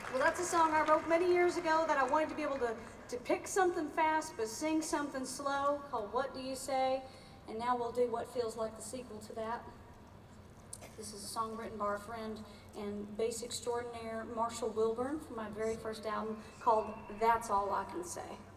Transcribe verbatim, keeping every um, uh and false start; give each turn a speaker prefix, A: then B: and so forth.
A: Well, that's a song I wrote many years ago that I wanted to be able to, to pick something fast but sing something slow, called What Do You Say? And now we'll do what feels like the sequel to that. This is a song written by our friend and bass extraordinaire Marshall Wilburn from my very first album called That's All I Can Say.